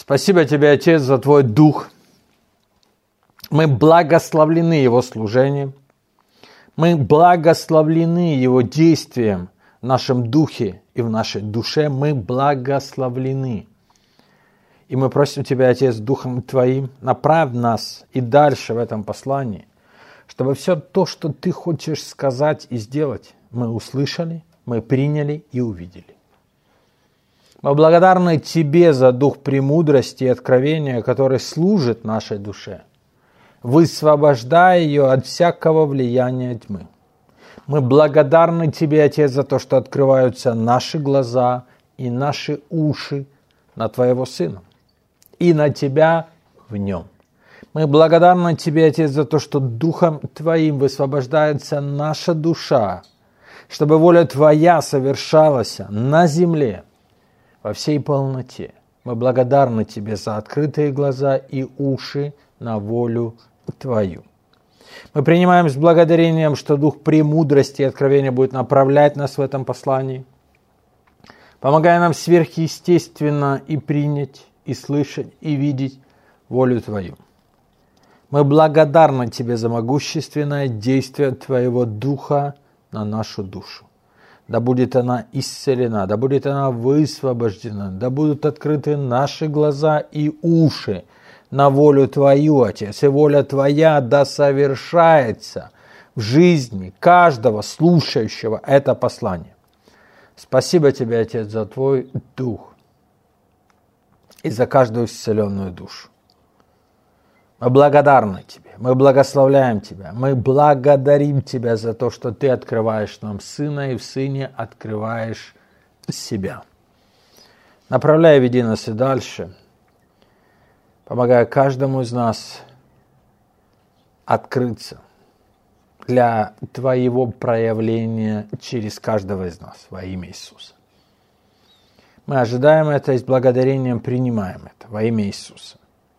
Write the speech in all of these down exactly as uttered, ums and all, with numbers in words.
Спасибо тебе, Отец, за Твой Дух. Мы благословлены Его служением. Мы благословлены Его действием в нашем духе и в нашей душе. Мы благословлены. И мы просим Тебя, Отец, Духом Твоим, направь нас и дальше в этом послании, чтобы все то, что Ты хочешь сказать и сделать, мы услышали, мы приняли и увидели. Мы благодарны Тебе за дух премудрости и откровения, который служит нашей душе, высвобождая ее от всякого влияния тьмы. Мы благодарны Тебе, Отец, за то, что открываются наши глаза и наши уши на Твоего Сына и на Тебя в Нем. Мы благодарны Тебе, Отец, за то, что Духом Твоим высвобождается наша душа, чтобы воля Твоя совершалась на земле во всей полноте. Мы благодарны Тебе за открытые глаза и уши на волю Твою. Мы принимаем с благодарением, что Дух премудрости и откровения будет направлять нас в этом послании, помогая нам сверхъестественно и принять, и слышать, и видеть волю Твою. Мы благодарны Тебе за могущественное действие Твоего Духа на нашу душу. Да будет она исцелена, да будет она высвобождена, да будут открыты наши глаза и уши на волю Твою, Отец, и воля Твоя да совершается в жизни каждого слушающего это послание. Спасибо Тебе, Отец, за Твой Дух и за каждую исцеленную душу. Мы благодарны Тебе, мы благословляем Тебя, мы благодарим Тебя за то, что Ты открываешь нам Сына и в Сыне открываешь себя. Направляй, веди нас и дальше, помогая каждому из нас открыться для Твоего проявления через каждого из нас во имя Иисуса. Мы ожидаем это и с благодарением принимаем это во имя Иисуса.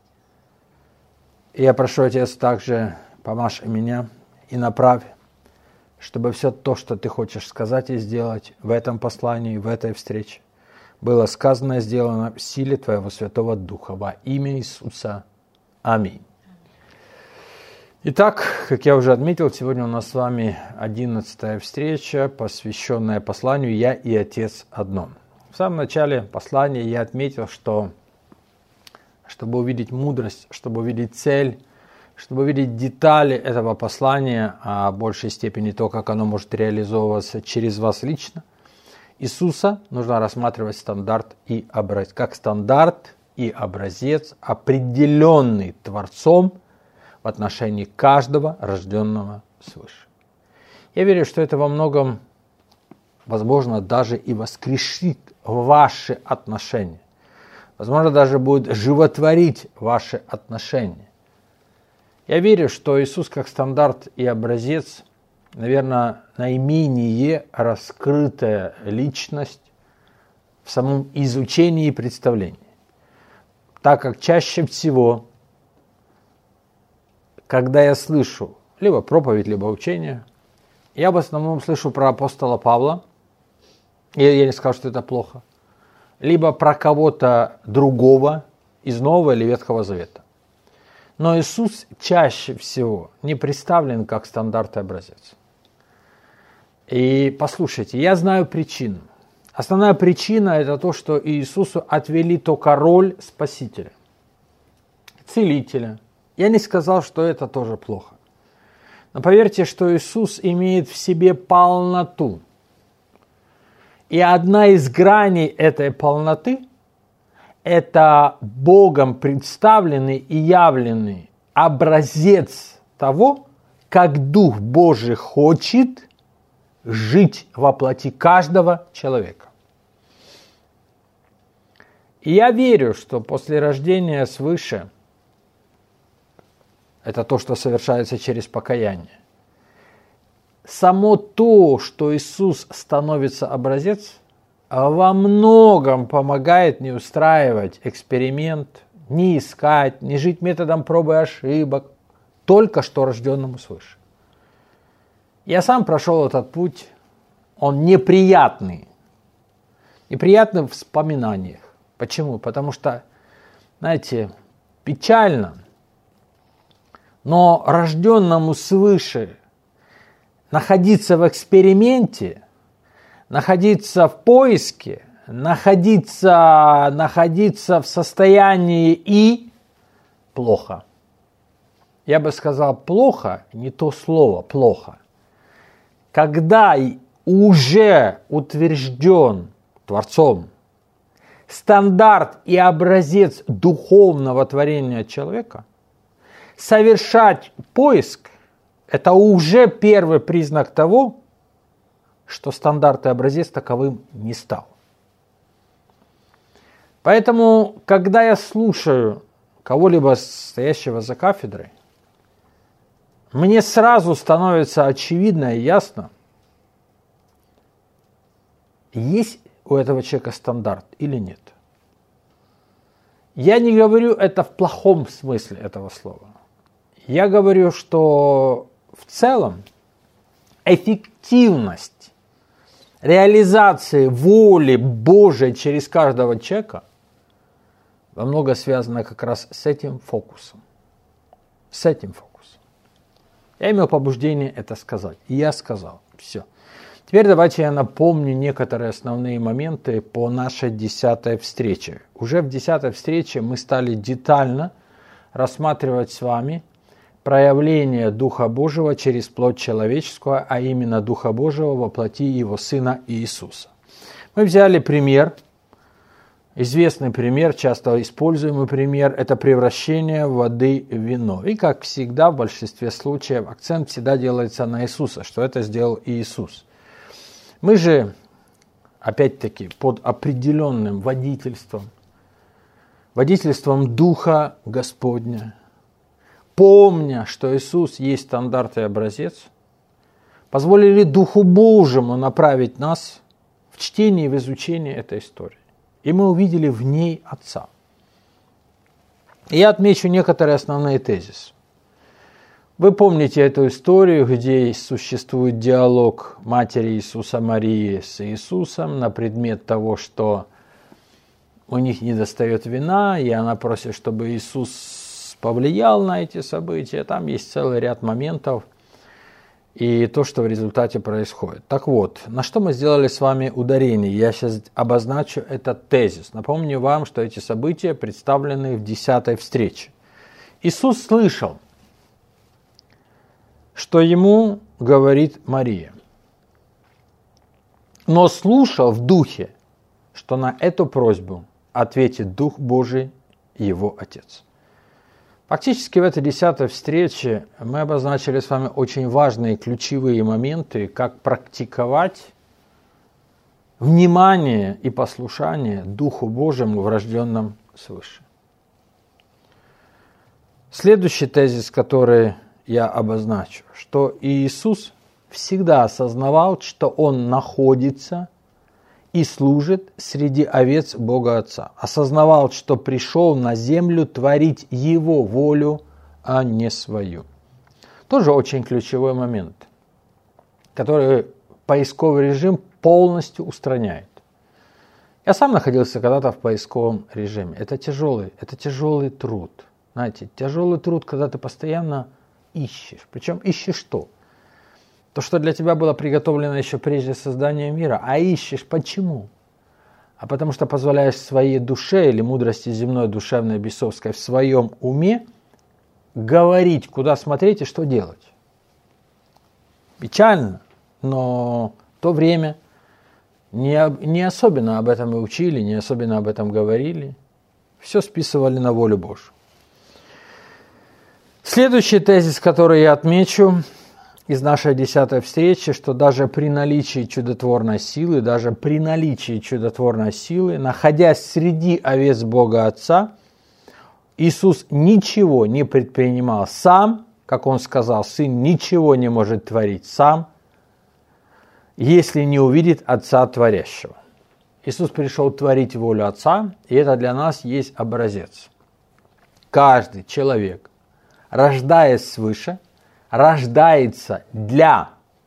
И я прошу, Отец, также помажь меня и направь, чтобы все то, что Ты хочешь сказать и сделать в этом послании, в этой встрече, было сказано и сделано в силе Твоего Святого Духа во имя Иисуса. Аминь. Итак, как я уже отметил, сегодня у нас с вами одиннадцатая встреча, посвященная посланию «Я и Отец одно». В самом начале послания я отметил, что чтобы увидеть мудрость, чтобы увидеть цель, чтобы увидеть детали этого послания, а в большей степени то, как оно может реализовываться через вас лично, Иисуса нужно рассматривать стандарт и образец, как стандарт и образец, определенный Творцом в отношении каждого рожденного свыше. Я верю, что это во многом, возможно, даже и воскрешит ваши отношения. Возможно, даже будет животворить ваши отношения. Я верю, что Иисус как стандарт и образец, наверное, наименее раскрытая личность в самом изучении и представлении. Так как чаще всего, когда я слышу либо проповедь, либо учение, я в основном слышу про апостола Павла, и я не скажу, что это плохо, либо про кого-то другого из Нового или Ветхого Завета. Но Иисус чаще всего не представлен как стандарт и образец. И послушайте, я знаю причину. Основная причина – это то, что Иисусу отвели только роль Спасителя, Целителя. Я не сказал, что это тоже плохо. Но поверьте, что Иисус имеет в себе полноту. И одна из граней этой полноты – это Богом представленный и явленный образец того, как Дух Божий хочет жить во плоти каждого человека. И я верю, что после рождения свыше, это то, что совершается через покаяние, само то, что Иисус становится образец, во многом помогает не устраивать эксперимент, не искать, не жить методом пробы и ошибок, только что рожденному свыше. Я сам прошел этот путь, он неприятный, неприятный в вспоминаниях. Почему? Потому что знаете, печально, но рожденному свыше находиться в эксперименте, находиться в поиске, находиться, находиться в состоянии и плохо. Я бы сказал плохо, не то слово плохо. Когда уже утвержден Творцом стандарт и образец духовного творения человека, совершать поиск – это уже первый признак того, что стандарт и образец таковым не стал. Поэтому, когда я слушаю кого-либо стоящего за кафедрой, мне сразу становится очевидно и ясно, есть у этого человека стандарт или нет. Я не говорю это в плохом смысле этого слова. Я говорю, что в целом эффективность реализации воли Божией через каждого человека во многом связана как раз с этим фокусом. С этим фокусом. Я имел побуждение это сказать. И я сказал. Все. Теперь давайте я напомню некоторые основные моменты по нашей десятой встрече. Уже в десятой встрече мы стали детально рассматривать с вами проявление Духа Божьего через плоть человеческую, а именно Духа Божьего во плоти Его Сына Иисуса. Мы взяли пример, известный пример, часто используемый пример, это превращение воды в вино. И как всегда, в большинстве случаев, акцент всегда делается на Иисуса, что это сделал Иисус. Мы же, опять-таки, под определенным водительством, водительством Духа Господня, помня, что Иисус есть стандарт и образец, позволили Духу Божьему направить нас в чтение и в изучение этой истории. И мы увидели в ней Отца. И я отмечу некоторые основные тезисы. Вы помните эту историю, где существует диалог матери Иисуса Марии с Иисусом на предмет того, что у них недостает вина, и она просит, чтобы Иисус повлиял на эти события. Там есть целый ряд моментов и то, что в результате происходит. Так вот, на что мы сделали с вами ударение? Я сейчас обозначу этот тезис. Напомню вам, что эти события представлены в десятой встрече. Иисус слышал, что ему говорит Мария, но слушал в духе, что на эту просьбу ответит Дух Божий, его Отец. Фактически в этой десятой встрече мы обозначили с вами очень важные ключевые моменты, как практиковать внимание и послушание Духу Божьему, врожденном свыше. Следующий тезис, который я обозначу, что Иисус всегда осознавал, что Он находится и служит среди овец Бога Отца. Осознавал, что пришел на землю творить Его волю, а не свою. Тоже очень ключевой момент, который поисковый режим полностью устраняет. Я сам находился когда-то в поисковом режиме. Это тяжелый, это тяжелый труд. Знаете, тяжелый труд, когда ты постоянно ищешь. Причем ищешь что? То, что для тебя было приготовлено еще прежде создания мира. А ищешь почему? А потому что позволяешь своей душе или мудрости земной, душевной, бесовской в своем уме говорить, куда смотреть и что делать. Печально, но в то время не, не особенно об этом и учили, не особенно об этом говорили. Все списывали на волю Божью. Следующий тезис, который я отмечу из нашей десятой встречи, что даже при наличии чудотворной силы, даже при наличии чудотворной силы, находясь среди овец Бога Отца, Иисус ничего не предпринимал сам, как Он сказал, Сын ничего не может творить сам, если не увидит Отца Творящего. Иисус пришел творить волю Отца, и это для нас есть образец. Каждый человек, рождаясь свыше, рождается для,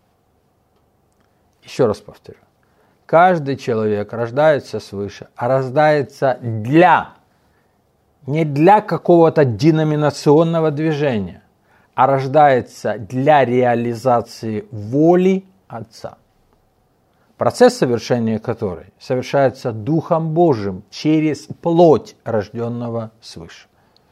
еще раз повторю, каждый человек рождается свыше, а рождается для не для какого-то деноминационного движения, а рождается для реализации воли Отца. Процесс совершения которой совершается Духом Божьим через плоть рожденного свыше.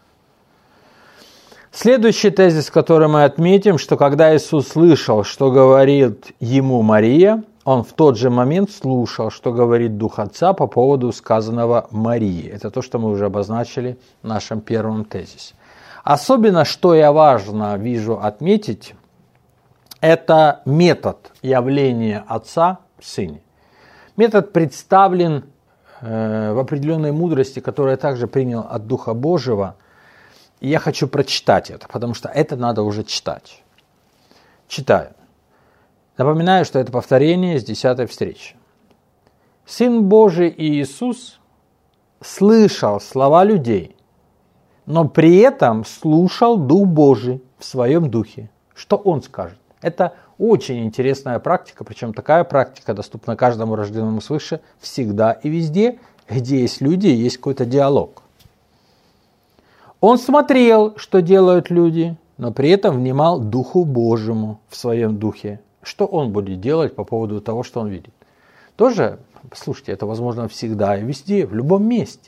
Следующий тезис, который мы отметим, что когда Иисус слышал, что говорит ему Мария, он в тот же момент слушал, что говорит Дух Отца по поводу сказанного Марии. Это то, что мы уже обозначили в нашем первом тезисе. Особенно, что я важно вижу отметить, это метод явления Отца в Сыне. Метод представлен э, в определенной мудрости, которую я также принял от Духа Божьего. И я хочу прочитать это, потому что это надо уже читать. Читаю. Напоминаю, что это повторение с десятой встречи. Сын Божий Иисус слышал слова людей, но при этом слушал Дух Божий в своем духе. Что Он скажет? Это очень интересная практика, причем такая практика доступна каждому рожденному свыше всегда и везде, где есть люди и есть какой-то диалог. Он смотрел, что делают люди, но при этом внимал Духу Божьему в своем духе. Что он будет делать по поводу того, что он видит? Тоже, послушайте, это возможно всегда и везде, в любом месте.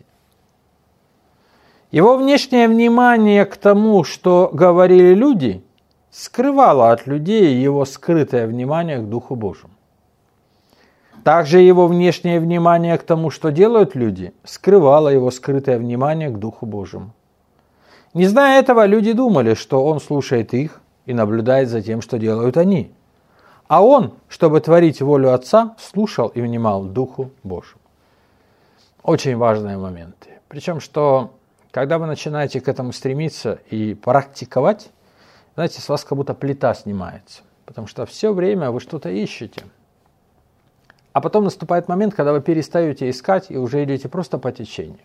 Его внешнее внимание к тому, что говорили люди, скрывало от людей его скрытое внимание к Духу Божьему. Также его внешнее внимание к тому, что делают люди, скрывало его скрытое внимание к Духу Божьему. Не зная этого, люди думали, что он слушает их и наблюдает за тем, что делают они. А он, чтобы творить волю Отца, слушал и внимал Духу Божьему. Очень важные моменты. Причем, что когда вы начинаете к этому стремиться и практиковать, знаете, с вас как будто плита снимается. Потому что все время вы что-то ищете. А потом наступает момент, когда вы перестаете искать и уже идете просто по течению.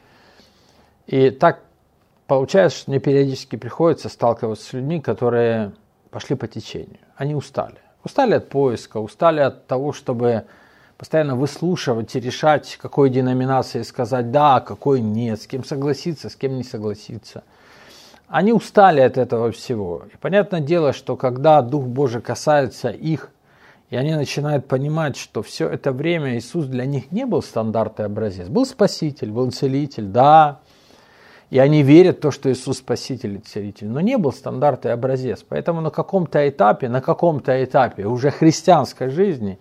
И так получается, что мне периодически приходится сталкиваться с людьми, которые пошли по течению. Они устали. Устали от поиска, устали от того, чтобы постоянно выслушивать и решать, какой деноминации сказать да, какой нет, с кем согласиться, с кем не согласиться. Они устали от этого всего. И понятное дело, что когда Дух Божий касается их, и они начинают понимать, что все это время Иисус для них не был стандарт и образец. Был Спаситель, был Целитель, да. И они верят в то, что Иисус Спаситель и Целитель, но не был стандарт и образец. Поэтому на каком-то этапе, на каком-то этапе уже христианской жизни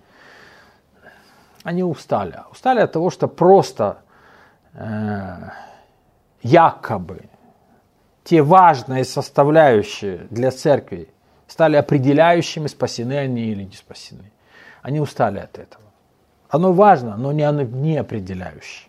они устали. Устали от того, что просто э, якобы те важные составляющие для церкви стали определяющими, спасены они или не спасены. Они устали от этого. Оно важно, но не оно не определяющее.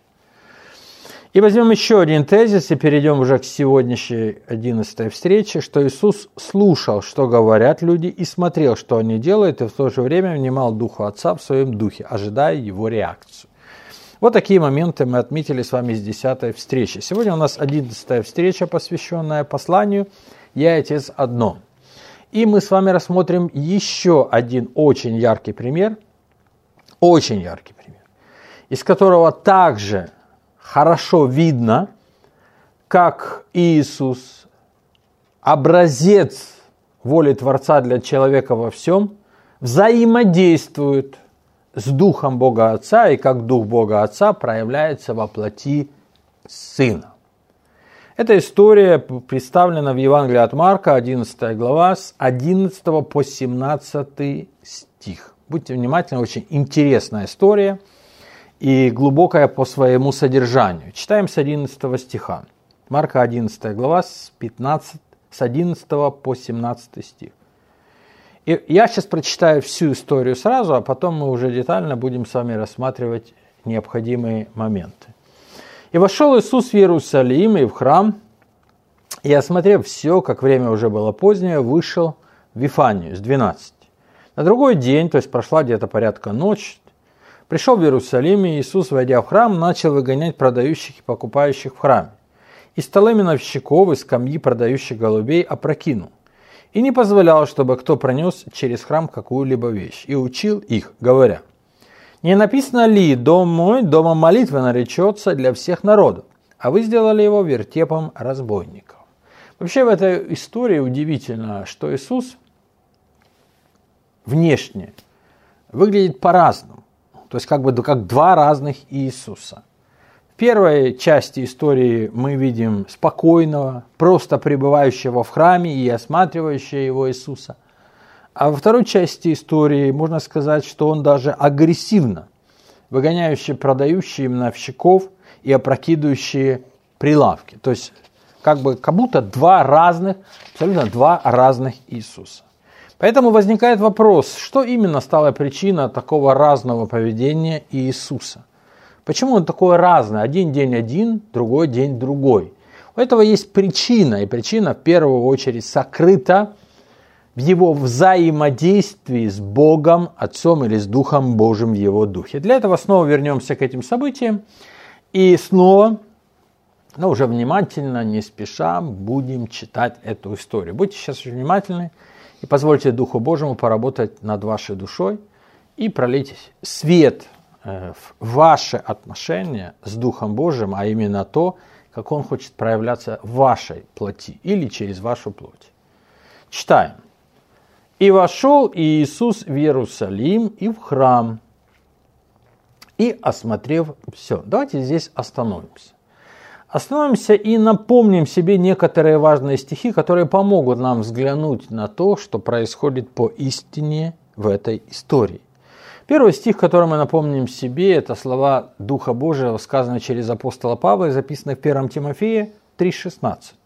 И возьмем еще один тезис и перейдем уже к сегодняшней одиннадцатой встрече, что Иисус слушал, что говорят люди, и смотрел, что они делают, и в то же время внимал Духу Отца в своем духе, ожидая его реакцию. Вот такие моменты мы отметили с вами с десятой встречи. Сегодня у нас одиннадцатая встреча, посвященная посланию «Я и Отец одно». И мы с вами рассмотрим еще один очень яркий пример, очень яркий пример, из которого также хорошо видно, как Иисус, образец воли Творца для человека во всем, взаимодействует с Духом Бога Отца, и как Дух Бога Отца проявляется во плоти Сына. Эта история представлена в Евангелии от Марка, одиннадцатая глава, с одиннадцатого по семнадцатый стих. Будьте внимательны, очень интересная история и глубокая по своему содержанию. Читаем с одиннадцатого стиха. Марка одиннадцатая глава, с, пятнадцатого, с одиннадцатого по семнадцатый стих. И я сейчас прочитаю всю историю сразу, а потом мы уже детально будем с вами рассматривать необходимые моменты. «И вошел Иисус в Иерусалим и в храм, и, осмотрев все, как время уже было позднее, вышел в Вифанию с двенадцати. На другой день, то есть прошла где-то порядка ночь, пришел в Иерусалим, и Иисус, войдя в храм, начал выгонять продающих и покупающих в храме. И столы миновщиков, и скамьи продающих голубей опрокинул. И не позволял, чтобы кто пронес через храм какую-либо вещь. И учил их, говоря: не написано ли, дом мой, домом молитвы наречется для всех народов, а вы сделали его вертепом разбойников. Вообще в этой истории удивительно, что Иисус внешне выглядит по-разному. То есть как бы как два разных Иисуса. В первой части истории мы видим спокойного, просто пребывающего в храме и осматривающего его Иисуса. А во второй части истории можно сказать, что он даже агрессивно выгоняющий продающие миновщиков и опрокидывающие прилавки. То есть как бы как будто два разных, абсолютно два разных Иисуса. Поэтому возникает вопрос, что именно стала причиной такого разного поведения Иисуса? Почему он такой разный? Один день один, другой день другой. У этого есть причина, и причина в первую очередь сокрыта в его взаимодействии с Богом, Отцом или с Духом Божьим в его духе. Для этого снова вернемся к этим событиям и снова, но уже внимательно, не спеша, будем читать эту историю. Будьте сейчас очень внимательны и позвольте Духу Божьему поработать над вашей душой и пролить свет в ваши отношения с Духом Божьим, а именно то, как Он хочет проявляться в вашей плоти или через вашу плоть. Читаем. «И вошел Иисус в Иерусалим и в храм, и осмотрев все». Давайте здесь остановимся. Остановимся и напомним себе некоторые важные стихи, которые помогут нам взглянуть на то, что происходит по истине в этой истории. Первый стих, который мы напомним себе, это слова Духа Божьего, сказанные через апостола Павла, записанные в первом Тимофея три шестнадцать.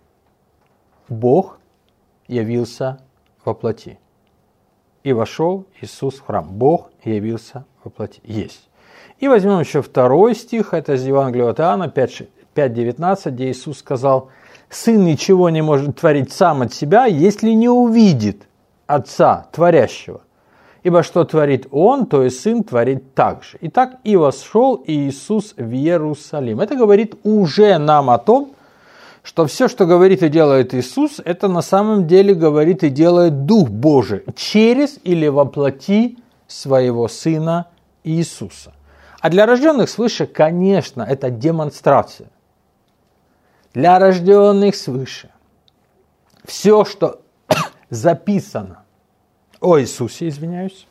«Бог явился во плоти, и вошел Иисус в храм». Бог явился во плоти. Есть. И возьмем еще второй стих, это из Евангелия от Иоанна пять девятнадцать, где Иисус сказал: «Сын ничего не может творить сам от себя, если не увидит Отца творящего. Ибо что творит Он, то и Сын творит так же». Итак, и вошел Иисус в Иерусалим. Это говорит уже нам о том, что все, что говорит и делает Иисус, это на самом деле говорит и делает Дух Божий через или во плоти своего Сына Иисуса. А для рожденных свыше, конечно, это демонстрация. Для рожденных свыше все, что записано о Иисусе, извиняюсь,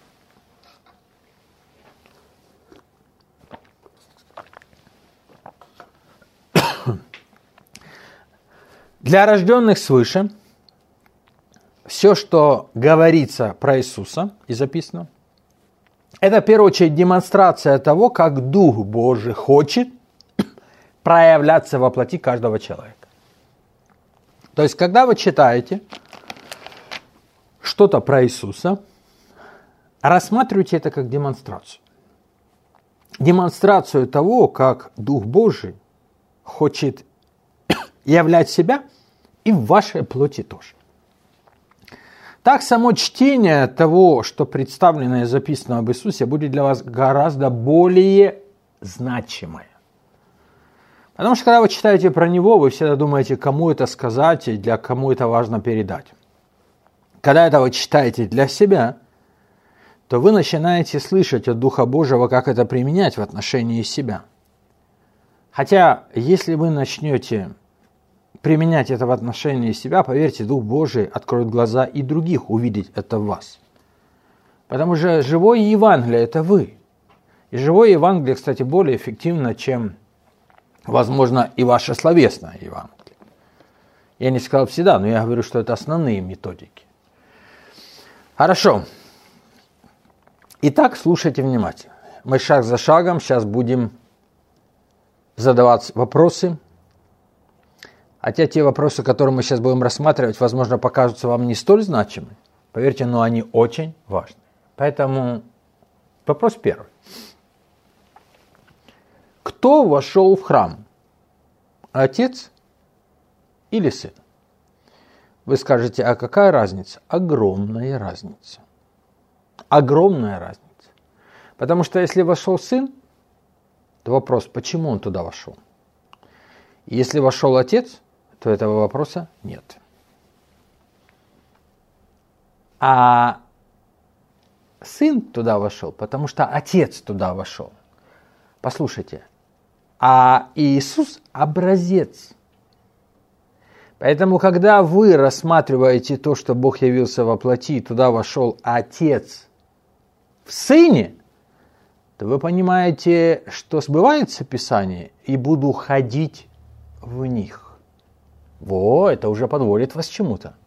для рожденных свыше все, что говорится про Иисуса и записано, это в первую очередь демонстрация того, как Дух Божий хочет проявляться во плоти каждого человека. То есть, когда вы читаете что-то про Иисуса, рассматривайте это как демонстрацию. Демонстрацию того, как Дух Божий хочет являть себя и в вашей плоти тоже. Так, само чтение того, что представлено и записано об Иисусе, будет для вас гораздо более значимое. Потому что, когда вы читаете про Него, вы всегда думаете, кому это сказать и для кому это важно передать. Когда это вы читаете для себя, то вы начинаете слышать от Духа Божьего, как это применять в отношении себя. Хотя, если вы начнете применять это в отношении себя, поверьте, Дух Божий откроет глаза и других увидеть это в вас. Потому что живое Евангелие – это вы. И живое Евангелие, кстати, более эффективно, чем, возможно, и ваше словесное Евангелие. Я не сказал всегда, но я говорю, что это основные методики. Хорошо. Итак, слушайте внимательно. Мы шаг за шагом сейчас будем задавать вопросы. Хотя те вопросы, которые мы сейчас будем рассматривать, возможно, покажутся вам не столь значимы. Поверьте, но они очень важны. Поэтому вопрос первый. Кто вошел в храм? Отец или сын? Вы скажете, а какая разница? Огромная разница. Огромная разница. Потому что если вошел сын, то вопрос, почему он туда вошел? Если вошел отец, то этого вопроса нет. А сын туда вошел, потому что отец туда вошел. Послушайте, а Иисус – образец. Поэтому, когда вы рассматриваете то, что Бог явился во плоти, и туда вошел Отец в Сыне, то вы понимаете, что сбывается Писание, и буду ходить в них. Во, это уже подводит вас к чему-то.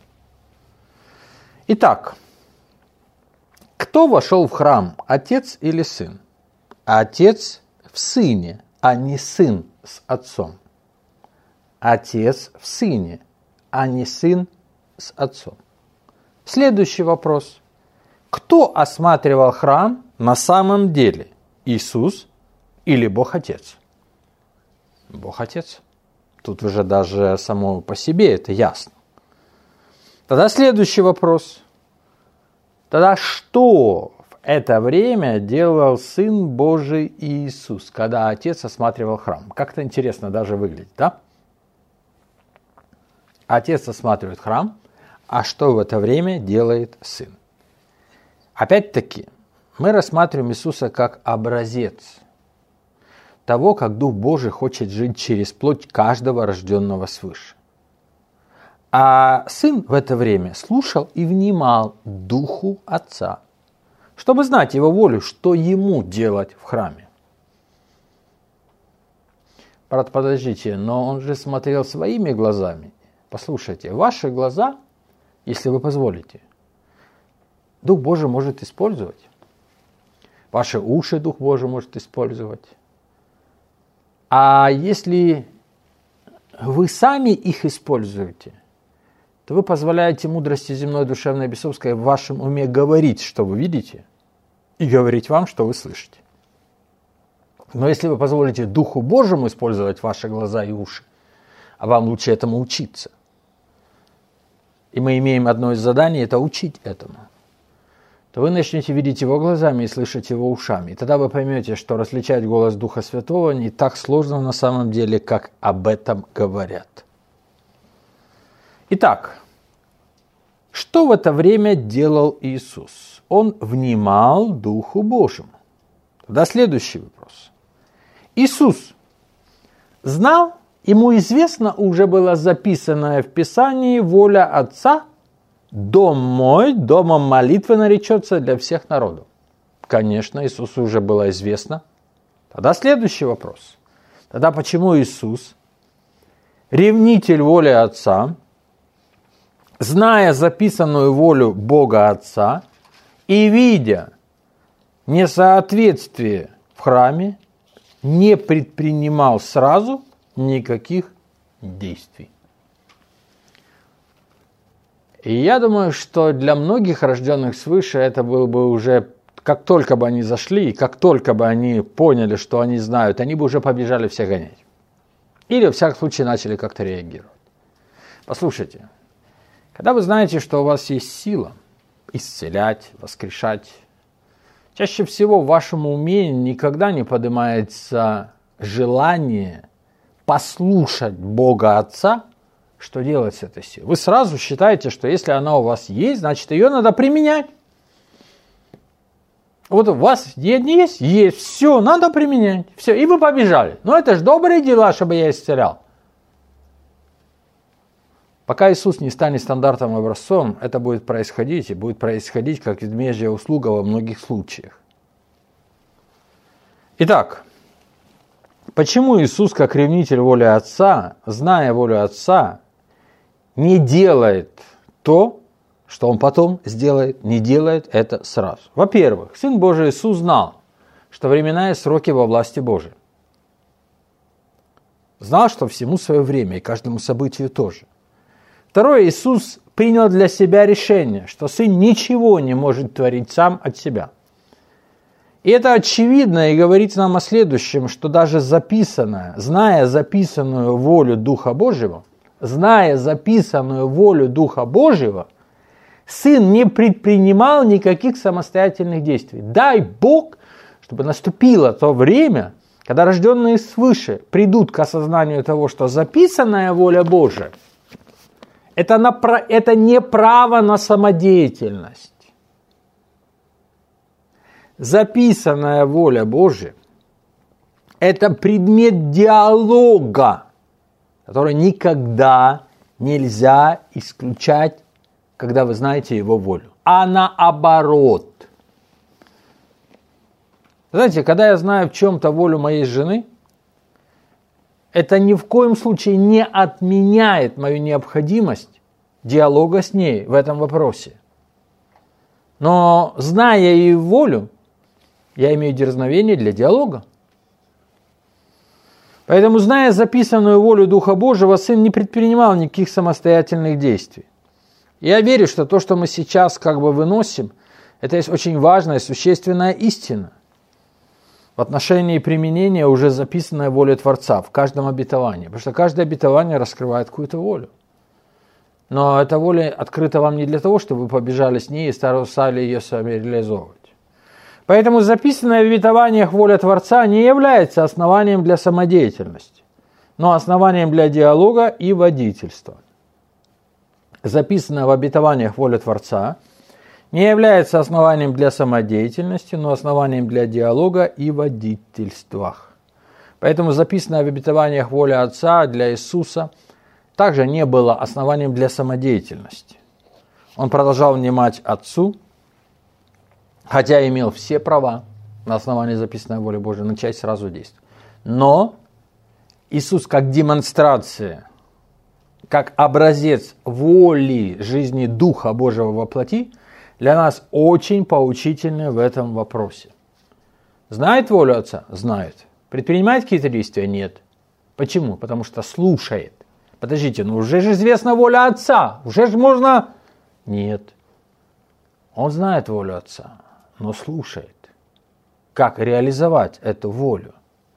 Итак, кто вошел в храм, Отец или Сын? Отец в Сыне, а не Сын с Отцом. Отец в Сыне, а не Сын с Отцом. Следующий вопрос. Кто осматривал храм на самом деле? Иисус или Бог Отец? Бог Отец. Тут уже даже само по себе это ясно. Тогда следующий вопрос. Тогда что в это время делал Сын Божий Иисус, когда Отец осматривал храм? Как-то интересно даже выглядит, да? Отец осматривает храм, а что в это время делает Сын? Опять-таки, мы рассматриваем Иисуса как образец того, как Дух Божий хочет жить через плоть каждого рожденного свыше. А Сын в это время слушал и внимал Духу Отца, чтобы знать Его волю, что Ему делать в храме. Брат, подождите, но Он же смотрел своими глазами. Послушайте, ваши глаза, если вы позволите, Дух Божий может использовать. Ваши уши Дух Божий может использовать. А если вы сами их используете, то вы позволяете мудрости земной, душевной, бесовской в вашем уме говорить, что вы видите, и говорить вам, что вы слышите. Но если вы позволите Духу Божьему использовать ваши глаза и уши, а вам лучше этому учиться, и мы имеем одно из заданий – это учить этому, то вы начнете видеть Его глазами и слышать Его ушами. И тогда вы поймете, что различать голос Духа Святого не так сложно на самом деле, как об этом говорят. Итак, что в это время делал Иисус? Он внимал Духу Божьему. Тогда следующий вопрос. Иисус знал, ему известно уже было записанное в Писании воля Отца, «Дом мой, домом молитвы наречется для всех народов». Конечно, Иисусу уже было известно. Тогда следующий вопрос. Тогда почему Иисус, ревнитель воли Отца, зная записанную волю Бога Отца и видя несоответствие в храме, не предпринимал сразу никаких действий? И я думаю, что для многих рожденных свыше это было бы уже, как только бы они зашли, как только бы они поняли, что они знают, они бы уже побежали всех гонять. Или, во всяком случае, начали как-то реагировать. Послушайте, когда вы знаете, что у вас есть сила исцелять, воскрешать, чаще всего в вашем уме никогда не поднимается желание послушать Бога Отца, что делать с этой силой. Вы сразу считаете, что если она у вас есть, значит ее надо применять. Вот у вас есть, есть, все, надо применять. Все, и вы побежали. Но это же добрые дела, чтобы я исцелял. Пока Иисус не станет стандартом и образцом, это будет происходить, и будет происходить как медвежья услуга во многих случаях. Итак, почему Иисус, как ревнитель воли Отца, зная волю Отца, не делает то, что Он потом сделает, не делает это сразу? Во-первых, Сын Божий Иисус знал, что времена и сроки во власти Божией. Знал, что всему свое время и каждому событию тоже. Второе, Иисус принял для себя решение, что Сын ничего не может творить сам от себя. И это очевидно и говорит нам о следующем, что даже записанное, зная записанную волю Духа Божьего, зная записанную волю Духа Божьего, Сын не предпринимал никаких самостоятельных действий. Дай Бог, чтобы наступило то время, когда рожденные свыше придут к осознанию того, что записанная воля Божия – это, на, это не право на самодеятельность. Записанная воля Божия Это предмет диалога, который никогда нельзя исключать, когда вы знаете его волю. А наоборот. Знаете, когда я знаю в чем-то волю моей жены, это ни в коем случае не отменяет мою необходимость диалога с ней в этом вопросе. Но, зная ее волю, я имею дерзновение для диалога. Поэтому, зная записанную волю Духа Божьего, сын не предпринимал никаких самостоятельных действий. Я верю, что то, что мы сейчас как бы выносим, это есть очень важная, существенная истина. В отношении применения уже записанная воля Творца в каждом обетовании. Потому что каждое обетование раскрывает какую-то волю. Но эта воля открыта вам не для того, чтобы вы побежали с ней и стали ее сами реализовывать. Поэтому записанное в обетованиях воля Творца не является основанием для самодеятельности, но основанием для диалога и водительства. Записанное в обетованиях воля Творца не является основанием для самодеятельности, но основанием для диалога и водительства. Поэтому записанное в обетованиях воля Отца для Иисуса также не было основанием для самодеятельности. Он продолжал внимать Отцу, хотя имел все права на основании записанной воли Божией начать сразу действовать. Но Иисус как демонстрация, как образец воли жизни Духа Божьего во плоти, для нас очень поучительный в этом вопросе. Знает волю Отца? Знает. Предпринимает какие-то действия? Нет. Почему? Потому что слушает. Подождите, ну уже же известна воля Отца, уже же можно... Нет. Он знает волю Отца, но слушает, как реализовать эту волю.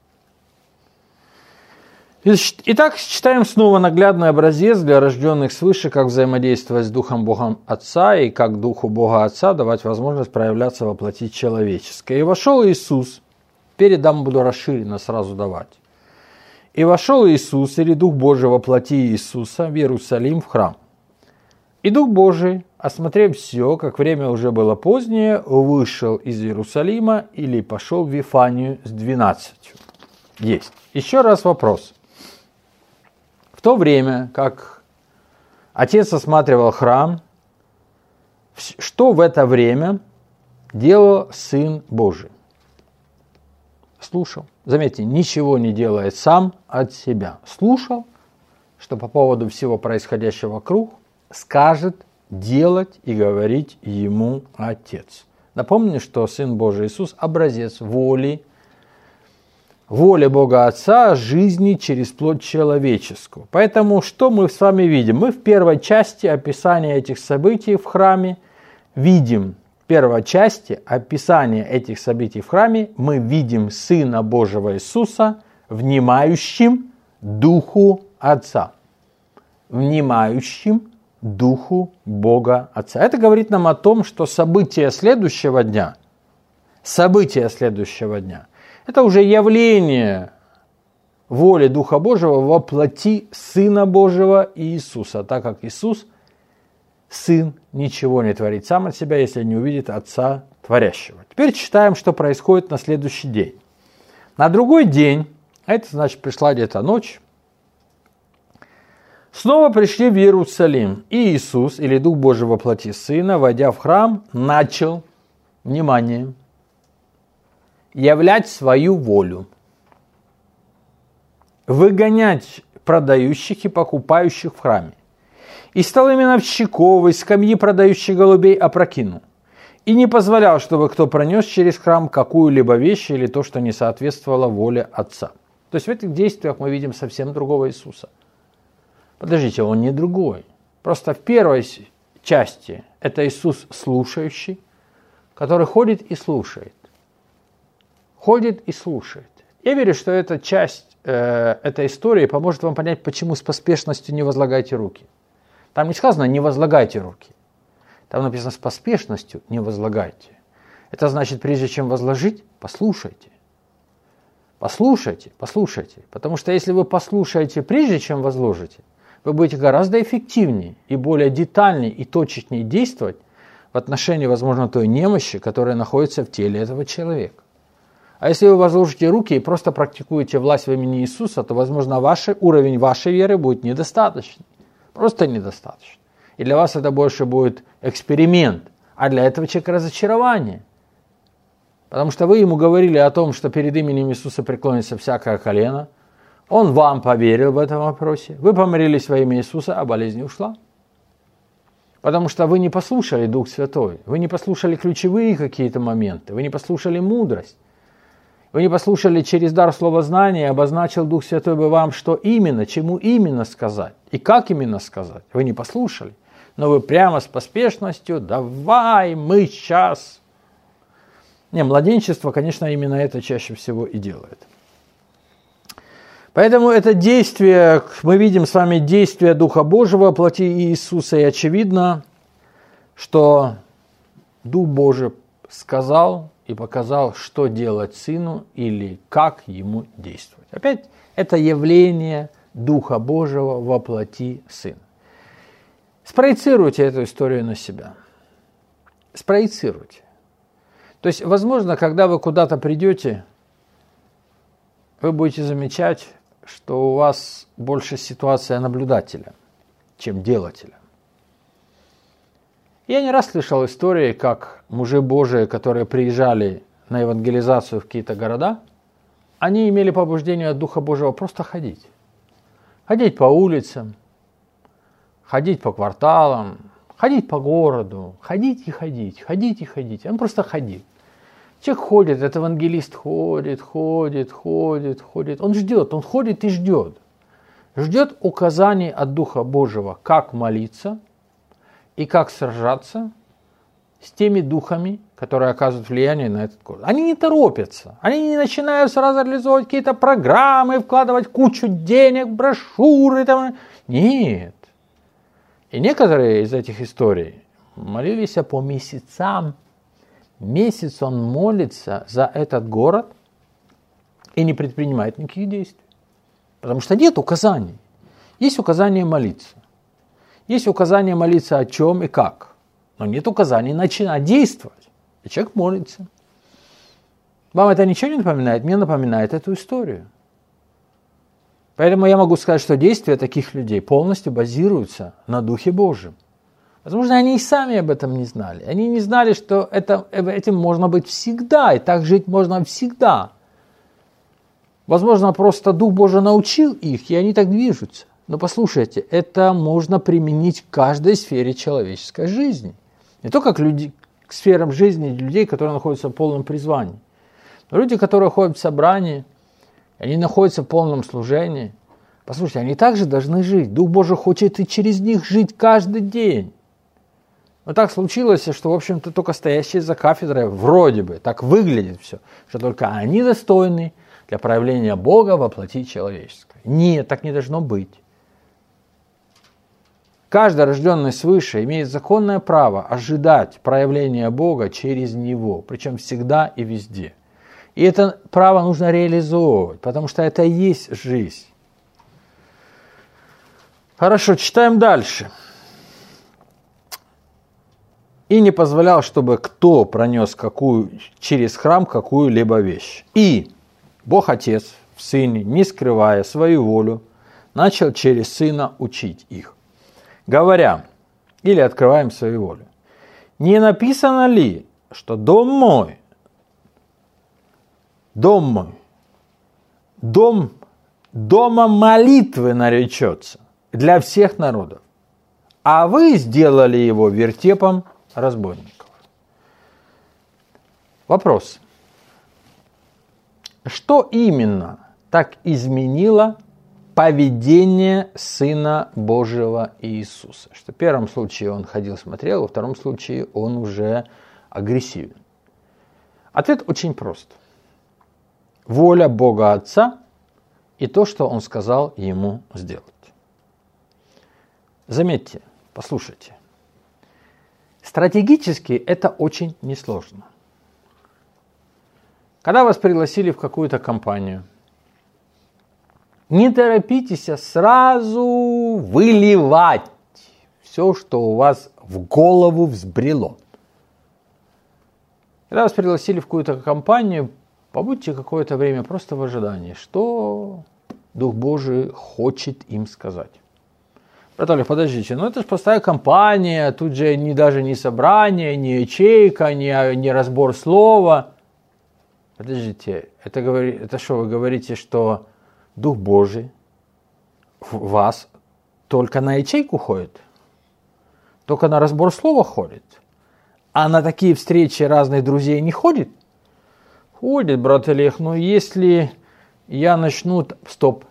Итак, читаем снова наглядный образец для рожденных свыше, как взаимодействовать с Духом Бога Отца и как Духу Бога Отца давать возможность проявляться во плоти человеческой. «И вошел Иисус», передам буду расширенно сразу давать. «И вошел Иисус, или Дух Божий во плоти Иисуса, в Иерусалим, в храм. И Дух Божий, осмотрев все, как время уже было позднее, вышел из Иерусалима или пошел в Вифанию с двенадцатью». Есть. Еще раз вопрос. В то время, как отец осматривал храм, что в это время делал Сын Божий? Слушал. Заметьте, ничего не делает сам от себя. Слушал, что по поводу всего происходящего вокруг скажет делать и говорить ему Отец. Напомню, что Сын Божий Иисус – образец воли, воля Бога Отца жизни через плоть человеческую. Поэтому что мы с вами видим? Мы в первой части описания этих событий в храме видим, в первой части описания этих событий в храме мы видим Сына Божьего Иисуса, внимающим Духу Отца. Внимающим Духу Бога Отца. Это говорит нам о том, что события следующего дня, события следующего дня, это уже явление воли Духа Божьего во плоти Сына Божьего Иисуса, так как Иисус, Сын, ничего не творит сам от себя, если не увидит Отца Творящего. Теперь читаем, что происходит на следующий день. На другой день, это значит пришла где-то ночь, снова пришли в Иерусалим, и Иисус, или Дух Божий во плоти Сына, войдя в храм, начал, внимание, являть свою волю, выгонять продающих и покупающих в храме. И стал именно в из скамьи продающих голубей опрокинул. И не позволял, чтобы кто пронес через храм какую-либо вещь или то, что не соответствовало воле Отца. То есть в этих действиях мы видим совсем другого Иисуса. Подождите, он не другой. Просто в первой части это Иисус слушающий, который ходит и слушает. Ходит и слушает. Я верю, что эта часть э, этой истории поможет вам понять, почему с поспешностью не возлагайте руки. Там не сказано «не возлагайте руки». Там написано «с поспешностью не возлагайте». Это значит, прежде чем возложить, послушайте. Послушайте, послушайте. Потому что если вы послушаете, прежде чем возложите, вы будете гораздо эффективнее и более детальнее и точечнее действовать в отношении, возможно, той немощи, которая находится в теле этого человека. А если вы возложите руки и просто практикуете власть в имени Иисуса, то, возможно, ваш уровень вашей веры будет недостаточный. Просто недостаточно. И для вас это больше будет эксперимент, а для этого человека разочарование. Потому что вы ему говорили о том, что перед именем Иисуса преклонится всякое колено. Он вам поверил в этом вопросе. Вы помолились во имя Иисуса, а болезнь ушла. Потому что вы не послушали Дух Святой. Вы не послушали ключевые какие-то моменты. Вы не послушали мудрость. Вы не послушали через дар слова знания, обозначил Дух Святой бы вам, что именно, чему именно сказать и как именно сказать. Вы не послушали. Но вы прямо с поспешностью, давай, мы сейчас. Не, младенчество, конечно, именно это чаще всего и делает. Поэтому это действие, мы видим с вами действие Духа Божьего во плоти Иисуса, и очевидно, что Дух Божий сказал и показал, что делать Сыну или как Ему действовать. Опять, это явление Духа Божьего во плоти Сына. Спроецируйте эту историю на себя. Спроецируйте. То есть, возможно, когда вы куда-то придете, вы будете замечать, что у вас больше ситуация наблюдателя, чем делателя. Я не раз слышал истории, как мужи Божии, которые приезжали на евангелизацию в какие-то города, они имели побуждение от Духа Божьего просто ходить. Ходить по улицам, ходить по кварталам, ходить по городу, ходить и ходить, ходить и ходить. Он просто ходил. Человек ходит, этот евангелист ходит, ходит, ходит, ходит. Он ждет, он ходит и ждет. Ждет указаний от Духа Божьего, как молиться и как сражаться с теми духами, которые оказывают влияние на этот город. Они не торопятся, они не начинают сразу реализовывать какие-то программы, вкладывать кучу денег, брошюры. Там. Нет. И некоторые из этих историй молились по месяцам. Месяц он молится за этот город и не предпринимает никаких действий. Потому что нет указаний. Есть указание молиться. Есть указание молиться о чем и как. Но нет указаний начинать действовать. И человек молится. Вам это ничего не напоминает? Мне напоминает эту историю. Поэтому я могу сказать, что действия таких людей полностью базируются на Духе Божьем. Возможно, они и сами об этом не знали. Они не знали, что это, этим можно быть всегда, и так жить можно всегда. Возможно, просто Дух Божий научил их, и они так движутся. Но послушайте, это можно применить к каждой сфере человеческой жизни. Не только к, люди, к сферам жизни людей, которые находятся в полном призвании. Но люди, которые ходят в собрание, они находятся в полном служении. Послушайте, они также должны жить. Дух Божий хочет и через них жить каждый день. Но так случилось, что, в общем-то, только стоящие за кафедрой вроде бы так выглядит все, что только они достойны для проявления Бога во плоти человеческой. Нет, так не должно быть. Каждый, рожденный свыше, имеет законное право ожидать проявления Бога через него, причем всегда и везде. И это право нужно реализовывать, потому что это и есть жизнь. Хорошо, читаем дальше. И не позволял, чтобы кто пронес какую, через храм какую-либо вещь. И Бог Отец в Сыне, не скрывая свою волю, начал через Сына учить их, говоря, или открываем свою волю. Не написано ли, что дом мой, дом мой, дом, дома молитвы наречется для всех народов, а вы сделали его вертепом разбойников. Вопрос. Что именно так изменило поведение Сына Божьего Иисуса? Что в первом случае он ходил, смотрел, во втором случае он уже агрессивен. Ответ очень прост. Воля Бога Отца и то, что Он сказал ему сделать. Заметьте, послушайте. Стратегически это очень несложно. Когда вас пригласили в какую-то компанию, не торопитесь сразу выливать все, что у вас в голову взбрело. Когда вас пригласили в какую-то компанию, побудьте какое-то время просто в ожидании, что Дух Божий хочет им сказать. Брат Олег, подождите, ну это же простая компания, тут же не, даже не собрание, не ячейка, не, не разбор слова. Подождите, это, говори, это что, вы говорите, что Дух Божий в вас только на ячейку ходит? Только на разбор слова ходит? А на такие встречи разных друзей не ходит? Ходит, брат Олег, но если я начну... Стоп.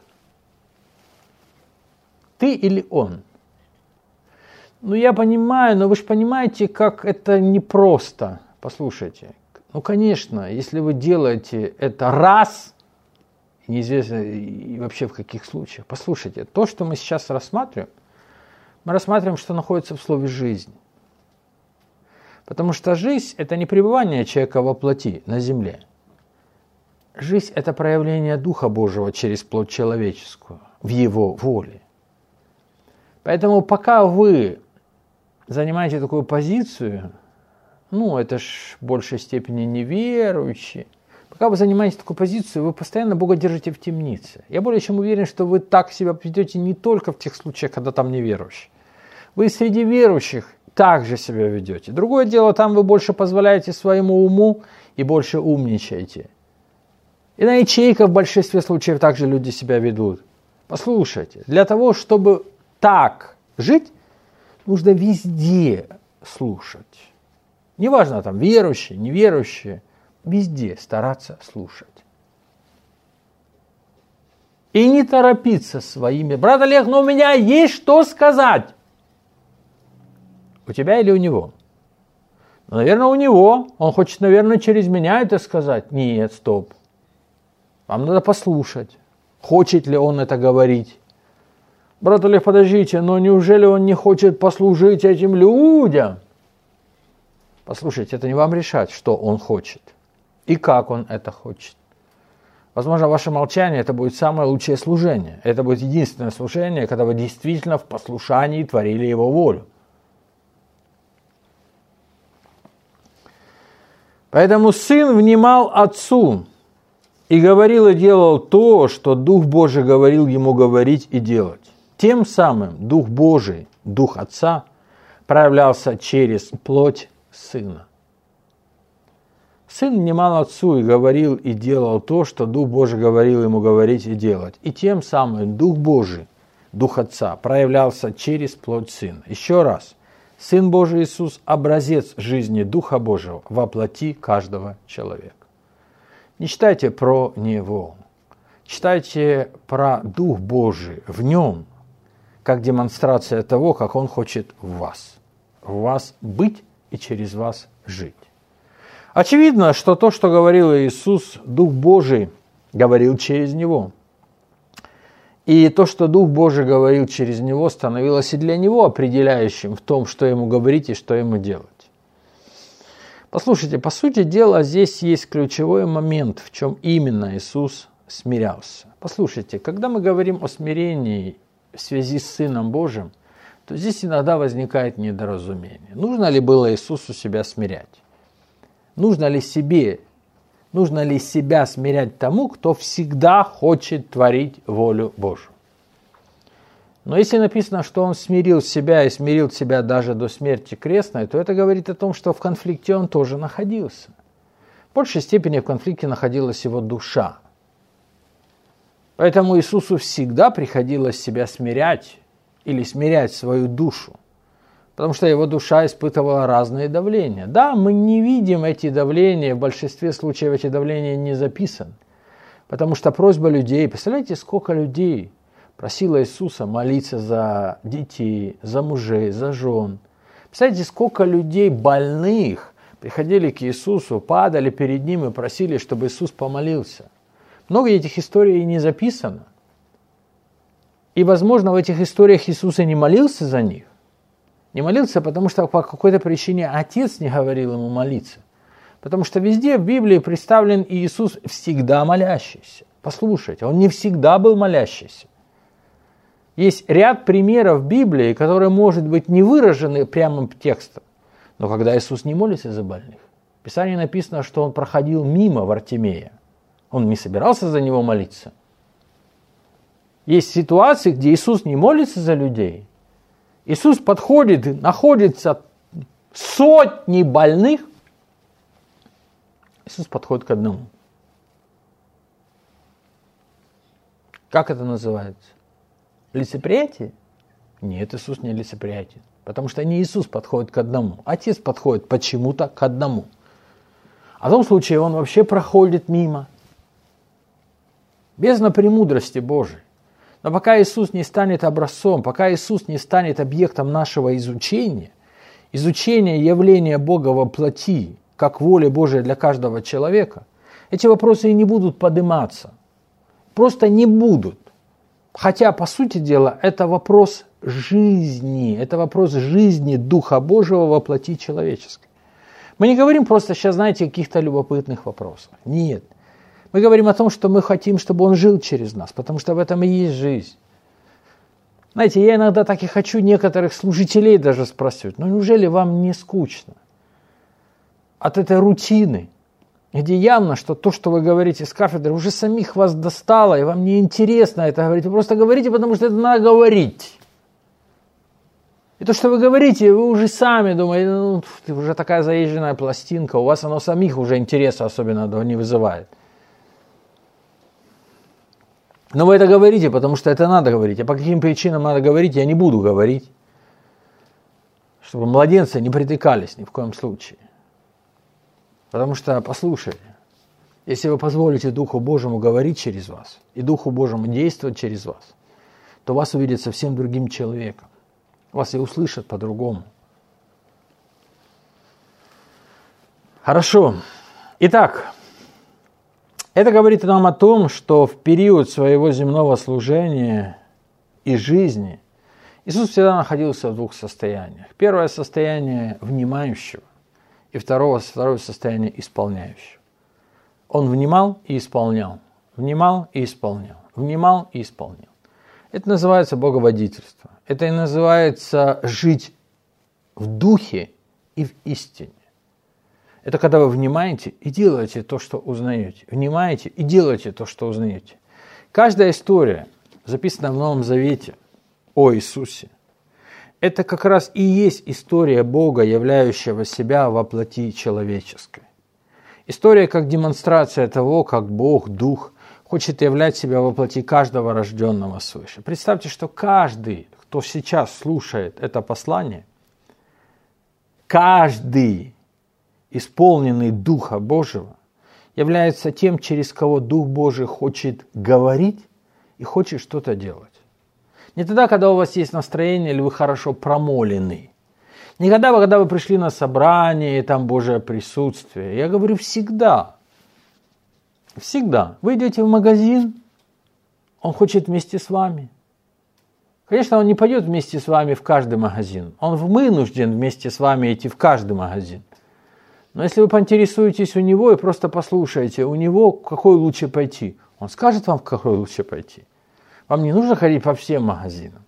Ты или он? Ну, я понимаю, но вы же понимаете, как это непросто. Послушайте. Ну, конечно, если вы делаете это раз, неизвестно и вообще в каких случаях. Послушайте, то, что мы сейчас рассматриваем, мы рассматриваем, что находится в слове «жизнь». Потому что жизнь – это не пребывание человека во плоти на земле. Жизнь – это проявление Духа Божьего через плоть человеческую, в Его воле. Поэтому пока вы занимаете такую позицию, ну, это ж в большей степени неверующие, пока вы занимаете такую позицию, вы постоянно Бога держите в темнице. Я более чем уверен, что вы так себя ведете не только в тех случаях, когда там неверующие. Вы среди верующих также себя ведете. Другое дело, там вы больше позволяете своему уму и больше умничаете. И на ячейках в большинстве случаев также люди себя ведут. Послушайте, для того, чтобы так жить, нужно везде слушать. Неважно, там верующие, неверующие, везде стараться слушать. И не торопиться своими. Брат Олег, но у меня есть что сказать. У тебя или у него? Ну, наверное, у него. Он хочет, наверное, через меня это сказать. Нет, стоп. Вам надо послушать, хочет ли он это говорить. Брат Олег, подождите, но неужели он не хочет послужить этим людям? Послушайте, это не вам решать, что он хочет и как он это хочет. Возможно, ваше молчание – это будет самое лучшее служение. Это будет единственное служение, когда вы действительно в послушании творили его волю. Поэтому сын внимал отцу и говорил и делал то, что Дух Божий говорил ему говорить и делать. Тем самым Дух Божий, Дух Отца, проявлялся через плоть Сына. Сын внимал отцу и говорил и делал то, что Дух Божий говорил ему говорить и делать. И тем самым Дух Божий, Дух Отца, проявлялся через плоть Сына. Еще раз. Сын Божий Иисус – образец жизни Духа Божьего во плоти каждого человека. Не читайте про Него. Читайте про Дух Божий в Нем, как демонстрация того, как Он хочет в вас. В вас быть и через вас жить. Очевидно, что то, что говорил Иисус, Дух Божий говорил через Него. И то, что Дух Божий говорил через Него, становилось и для Него определяющим в том, что Ему говорить и что Ему делать. Послушайте, по сути дела, здесь есть ключевой момент, в чем именно Иисус смирялся. Послушайте, когда мы говорим о смирении в связи с Сыном Божьим, то здесь иногда возникает недоразумение. Нужно ли было Иисусу себя смирять? Нужно ли себе, нужно ли себя смирять тому, кто всегда хочет творить волю Божью? Но если написано, что Он смирил себя и смирил себя даже до смерти крестной, то это говорит о том, что в конфликте Он тоже находился. В большей степени в конфликте находилась Его душа. Поэтому Иисусу всегда приходилось себя смирять или смирять свою душу, потому что Его душа испытывала разные давления. Да, мы не видим эти давления, в большинстве случаев эти давления не записаны, потому что просьба людей, представляете, сколько людей просила Иисуса молиться за детей, за мужей, за жен. Представляете, сколько людей больных приходили к Иисусу, падали перед Ним и просили, чтобы Иисус помолился. Много этих историй не записано. И, возможно, в этих историях Иисус и не молился за них. Не молился, потому что по какой-то причине Отец не говорил Ему молиться. Потому что везде в Библии представлен Иисус всегда молящийся. Послушайте, Он не всегда был молящийся. Есть ряд примеров в Библии, которые, может быть, не выражены прямым текстом, но когда Иисус не молится за больных. В Писании написано, что Он проходил мимо Вартимея. Он не собирался за него молиться. Есть ситуации, где Иисус не молится за людей. Иисус подходит, находится сотни больных. Иисус подходит к одному. Как это называется? Лицеприятие? Нет, Иисус не лицеприятен. Потому что не Иисус подходит к одному. Отец подходит почему-то к одному. А в том случае он вообще проходит мимо. Без премудрости Божией. Но пока Иисус не станет образцом, пока Иисус не станет объектом нашего изучения, изучения явления Бога во плоти, как воля Божия для каждого человека, эти вопросы и не будут подниматься. Просто не будут. Хотя, по сути дела, это вопрос жизни. Это вопрос жизни Духа Божьего во плоти человеческой. Мы не говорим просто сейчас, знаете, о каких-то любопытных вопросах. Нет. Мы говорим о том, что мы хотим, чтобы Он жил через нас, потому что в этом и есть жизнь. Знаете, я иногда так и хочу некоторых служителей даже спросить, ну неужели вам не скучно от этой рутины, где явно, что то, что вы говорите с кафедры, уже самих вас достало, и вам не интересно это говорить. Вы просто говорите, потому что это надо говорить. И то, что вы говорите, вы уже сами думаете, ну, ты уже такая заезженная пластинка, у вас оно самих уже интереса особенно не вызывает. Но вы это говорите, потому что это надо говорить. А по каким причинам надо говорить, я не буду говорить. Чтобы младенцы не притыкались ни в коем случае. Потому что, послушайте, если вы позволите Духу Божьему говорить через вас, и Духу Божьему действовать через вас, то вас увидят совсем другим человеком. Вас и услышат по-другому. Хорошо. Итак, это говорит нам о том, что в период своего земного служения и жизни Иисус всегда находился в двух состояниях. Первое состояние внимающего, и второе, второе состояние исполняющего. Он внимал и исполнял, внимал и исполнял, внимал и исполнял. Это называется боговодительство. Это и называется жить в духе и в истине. Это когда вы внимаете и делаете то, что узнаете. Внимаете и делаете то, что узнаете. Каждая история, записанная в Новом Завете о Иисусе, это как раз и есть история Бога, являющего себя во плоти человеческой. История как демонстрация того, как Бог, Дух, хочет являть себя во плоти каждого рожденного свыше. Представьте, что каждый, кто сейчас слушает это послание, каждый, исполненный Духа Божьего, является тем, через кого Дух Божий хочет говорить и хочет что-то делать. Не тогда, когда у вас есть настроение или вы хорошо промолены. Не когда, когда вы пришли на собрание и там Божие присутствие. Я говорю всегда. Всегда. Вы идете в магазин, Он хочет вместе с вами. Конечно, Он не пойдет вместе с вами в каждый магазин. Он вынужден вместе с вами идти в каждый магазин. Но если вы поинтересуетесь у Него и просто послушаете у Него, в какой лучше пойти, Он скажет вам, в какой лучше пойти. Вам не нужно ходить по всем магазинам.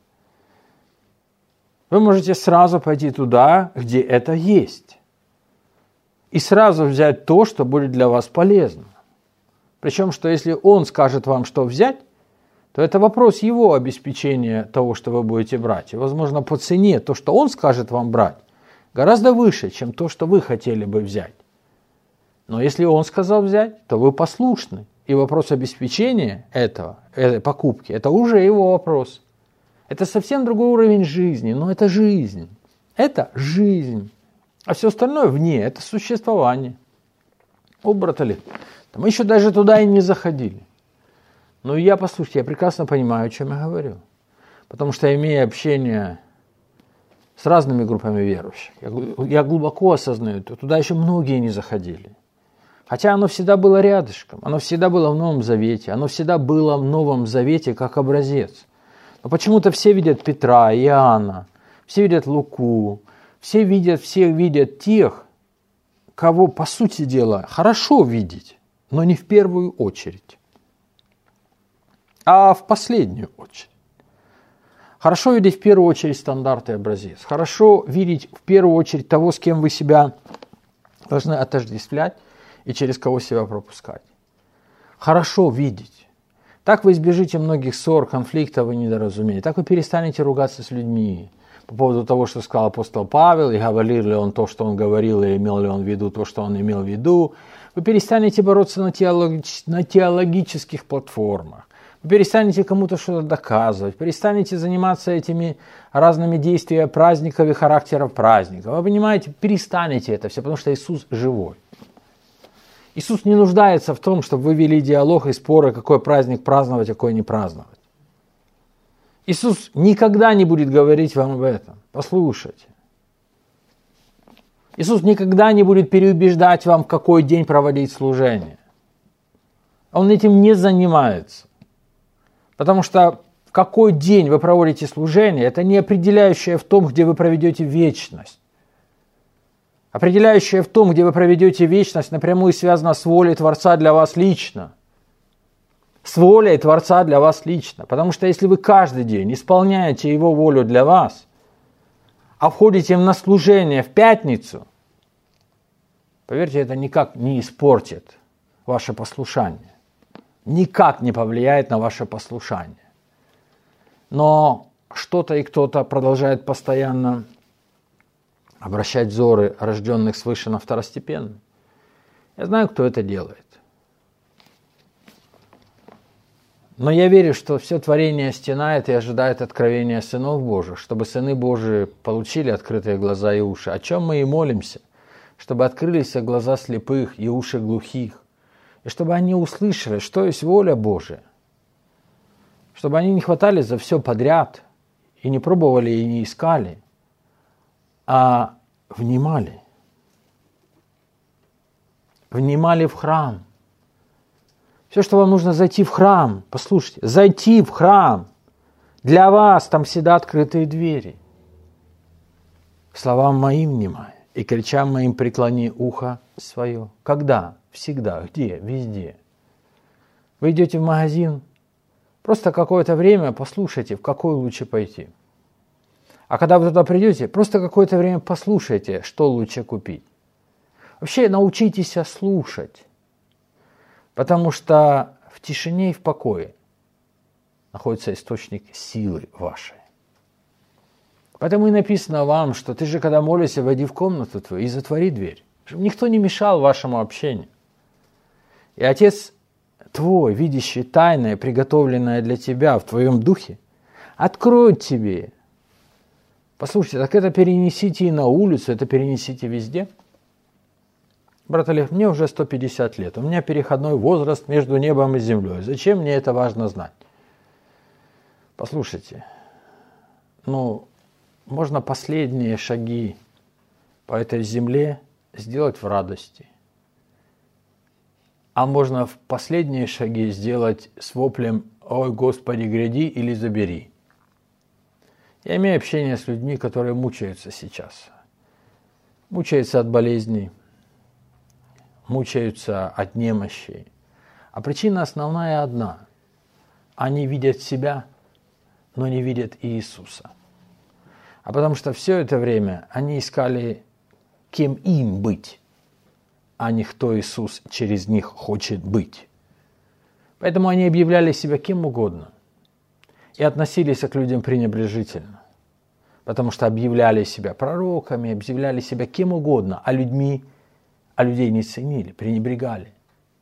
Вы можете сразу пойти туда, где это есть. И сразу взять то, что будет для вас полезно. Причем, что если Он скажет вам, что взять, то это вопрос Его обеспечения того, что вы будете брать. И, возможно, по цене то, что Он скажет вам брать, гораздо выше, чем то, что вы хотели бы взять. Но если Он сказал взять, то вы послушны. И вопрос обеспечения этого, этой покупки, это уже Его вопрос. Это совсем другой уровень жизни, но это жизнь. Это жизнь. А все остальное вне, это существование. О, братали, мы еще даже туда и не заходили. Но я, послушайте, я прекрасно понимаю, о чем я говорю. Потому что, имея общение с разными группами верующих, я глубоко осознаю, что туда еще многие не заходили. Хотя оно всегда было рядышком, оно всегда было в Новом Завете, оно всегда было в Новом Завете как образец. Но почему-то все видят Петра, Иоанна, все видят Луку, все видят, все видят тех, кого, по сути дела, хорошо видеть, но не в первую очередь, а в последнюю очередь. Хорошо видеть в первую очередь стандарт и образец. Хорошо видеть в первую очередь того, с кем вы себя должны отождествлять и через кого себя пропускать. хорошо видеть. Так вы избежите многих ссор, конфликтов и недоразумений. Так вы перестанете ругаться с людьми по поводу того, что сказал апостол Павел, и говорил ли он то, что он говорил, и имел ли он в виду то, что он имел в виду. Вы перестанете бороться на, теологи- на теологических платформах. Вы перестанете кому-то что-то доказывать, перестанете заниматься этими разными действиями праздников и характеров праздников. Вы понимаете, перестанете это все, потому что Иисус живой. Иисус не нуждается в том, чтобы вы вели диалог и споры, какой праздник праздновать, а какой не праздновать. Иисус никогда не будет говорить вам об этом. Послушайте. Иисус никогда не будет переубеждать вам, в какой день проводить служение. Он этим не занимается. Потому что в какой день вы проводите служение, это не определяющее в том, где вы проведете вечность. Определяющее в том, где вы проведете вечность, напрямую связано с волей Творца для вас лично. С волей Творца для вас лично. Потому что если вы каждый день исполняете Его волю для вас, а входите на служение в пятницу, поверьте, это никак не испортит ваше послушание. Никак не повлияет на ваше послушание. Но что-то и кто-то продолжает постоянно обращать взоры рожденных свыше на второстепенно. Я знаю, кто это делает. Но я верю, что все творение стенает и ожидает откровения сынов Божьих, чтобы сыны Божии получили открытые глаза и уши. О чем мы и молимся, чтобы открылись глаза слепых и уши глухих, и чтобы они услышали, что есть воля Божия, чтобы они не хватались за все подряд и не пробовали и не искали, а внимали. Внимали в храм. Все, что вам нужно, зайти в храм. Послушайте, зайти в храм. Для вас там всегда открытые двери. Словам моим внимай, и кричам моим преклони ухо свое. Когда? Всегда. Где? Везде. Вы идете в магазин, просто какое-то время послушайте, в какой лучше пойти. А когда вы туда придете, просто какое-то время послушайте, что лучше купить. Вообще научитесь слушать, потому что в тишине и в покое находится источник силы вашей. Поэтому и написано вам, что ты же, когда молишься, войди в комнату твою и затвори дверь, чтобы никто не мешал вашему общению. И Отец твой, видящий тайное, приготовленное для тебя в твоем духе, откроет тебе. Послушайте, так это перенесите и на улицу, это перенесите везде. Брат Олег, мне уже сто пятьдесят лет, у меня переходной возраст между небом и землей. Зачем мне это важно знать? Послушайте, ну, можно последние шаги по этой земле сделать в радости. А можно в последние шаги сделать с воплем «Ой, Господи, гряди или забери». Я имею общение с людьми, которые мучаются сейчас. Мучаются от болезней, мучаются от немощи. А причина основная одна. Они видят себя, но не видят Иисуса. А потому что все это время они искали, кем им быть, а не кто Иисус через них хочет быть. Поэтому они объявляли себя кем угодно и относились к людям пренебрежительно, потому что объявляли себя пророками, объявляли себя кем угодно, а людьми, а людей не ценили, пренебрегали.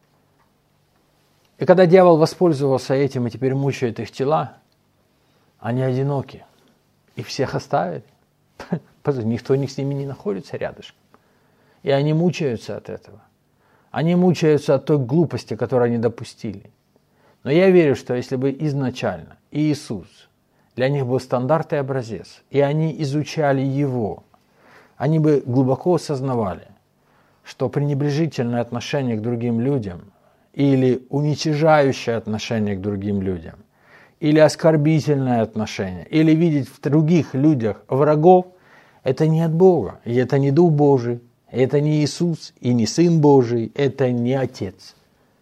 И когда дьявол воспользовался этим и теперь мучает их тела, они одиноки, их всех оставили. Никто с ними не находится рядышком. И они мучаются от этого. Они мучаются от той глупости, которую они допустили. Но я верю, что если бы изначально Иисус для них был стандарт и образец, и они изучали Его, они бы глубоко осознавали, что пренебрежительное отношение к другим людям или уничижающее отношение к другим людям, или оскорбительное отношение, или видеть в других людях врагов, это не от Бога, и это не Дух Божий, это не Иисус и не Сын Божий, это не Отец.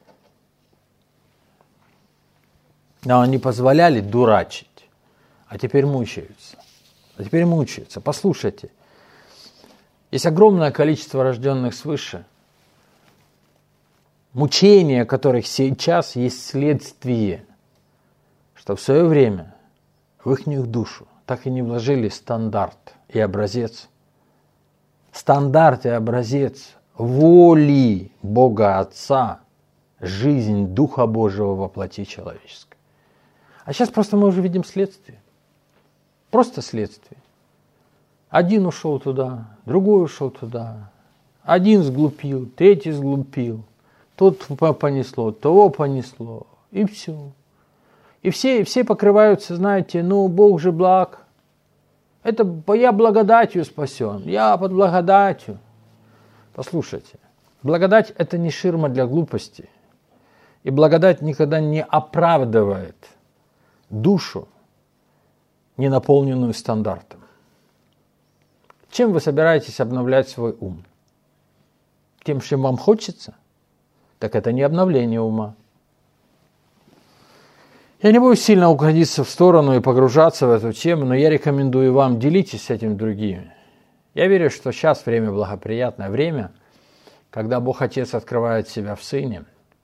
Но они позволяли дурачить, а теперь мучаются. А теперь мучаются. Послушайте, есть огромное количество рожденных свыше, мучения которых сейчас есть следствие, что в свое время в их душу так и не вложили стандарт и образец. Стандарт и образец воли Бога Отца, жизнь Духа Божьего во плоти человеческой. А сейчас просто мы уже видим следствие. Просто следствие. Один ушел туда, другой ушел туда. Один сглупил, третий сглупил. Тот понесло, того понесло. И все. И все, все покрываются, знаете, ну, Бог же благ. Это я благодатью спасен, я под благодатью. Послушайте, благодать – это не ширма для глупости. И благодать никогда не оправдывает душу, не наполненную стандартом. Чем вы собираетесь обновлять свой ум? Тем, чем вам хочется? Так это не обновление ума. Я не буду сильно уходиться в сторону и погружаться в эту тему, но я рекомендую вам, делитесь с этим другими. Я верю, что сейчас время благоприятное, время, когда Бог Отец открывает себя в Сыне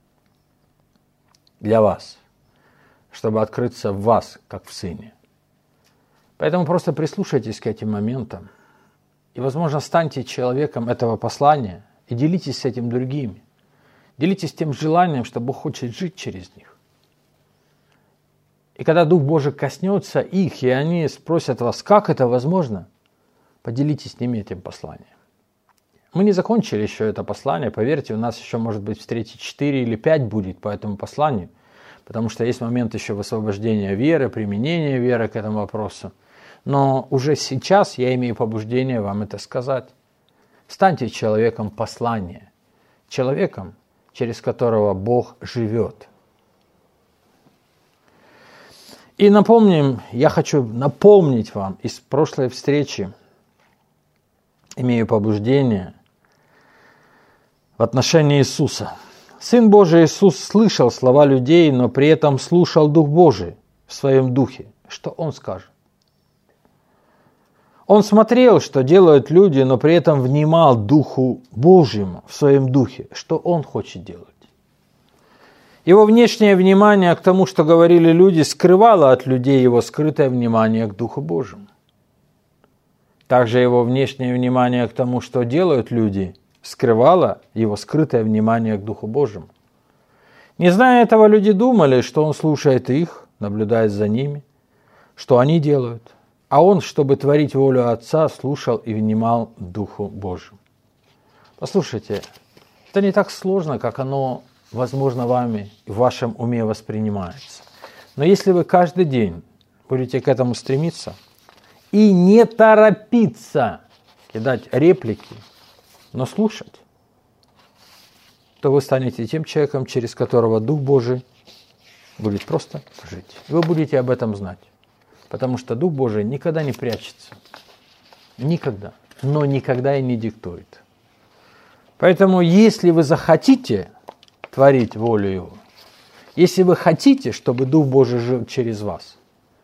для вас, чтобы открыться в вас, как в Сыне. Поэтому просто прислушайтесь к этим моментам и, возможно, станьте человеком этого послания и делитесь с этим другими. Делитесь тем желанием, что Бог хочет жить через них. И когда Дух Божий коснется их, и они спросят вас, как это возможно, поделитесь с ними этим посланием. Мы не закончили еще это послание, поверьте, у нас еще, может быть, встречи четыре или пять будет по этому посланию, потому что есть момент еще высвобождения веры, применения веры к этому вопросу. Но уже сейчас я имею побуждение вам это сказать. Станьте человеком послания, человеком, через которого Бог живет. И напомним, я хочу напомнить вам из прошлой встречи, имею побуждение в отношении Иисуса. Сын Божий Иисус слышал слова людей, но при этом слушал Дух Божий в своем духе. Что Он скажет? Он смотрел, что делают люди, но при этом внимал Духу Божьему в своем духе, что Он хочет делать. Его внешнее внимание к тому, что говорили люди, скрывало от людей его скрытое внимание к Духу Божьему. Также его внешнее внимание к тому, что делают люди, скрывало его скрытое внимание к Духу Божьему. Не зная этого, люди думали, что он слушает их, наблюдает за ними, что они делают. А он, чтобы творить волю Отца, слушал и внимал Духу Божьему. Послушайте, это не так сложно, как оно возможно, вами и в вашем уме воспринимается. Но если вы каждый день будете к этому стремиться и не торопиться кидать реплики, но слушать, то вы станете тем человеком, через которого Дух Божий будет просто жить. И вы будете об этом знать. Потому что Дух Божий никогда не прячется. Никогда. Но никогда и не диктует. Поэтому, если вы захотите творить волю Его, если вы хотите, чтобы Дух Божий жил через вас,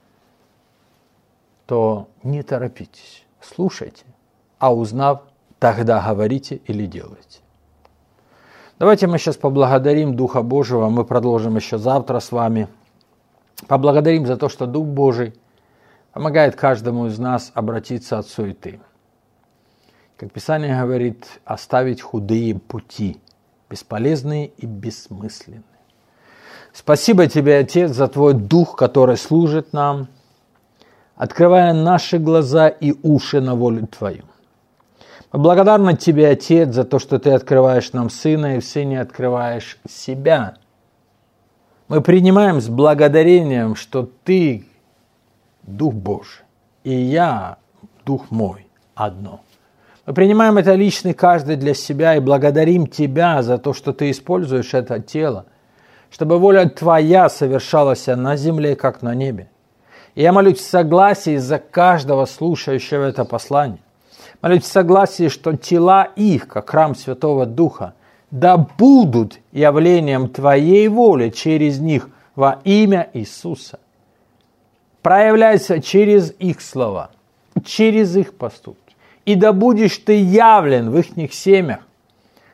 то не торопитесь, слушайте, а узнав, тогда говорите или делайте. Давайте мы сейчас поблагодарим Духа Божьего, мы продолжим еще завтра с вами. Поблагодарим за то, что Дух Божий помогает каждому из нас обратиться от суеты. Как Писание говорит, оставить худые пути, бесполезные и бессмысленные. Спасибо Тебе, Отец, за Твой Дух, который служит нам, открывая наши глаза и уши на волю Твою. Мы благодарны Тебе, Отец, за то, что Ты открываешь нам Сына и в Сыне открываешь себя. Мы принимаем с благодарением, что Ты Дух Божий, и я, Дух мой, одно. Мы принимаем это лично каждый для себя и благодарим Тебя за то, что Ты используешь это тело, чтобы воля Твоя совершалась на земле, как на небе. И я молюсь в согласии за каждого слушающего это послание. Молюсь в согласии, что тела их, как храм Святого Духа, да будут явлением Твоей воли через них во имя Иисуса. Проявляйся через их слова, через их поступки. И да будешь Ты явлен в их семьях,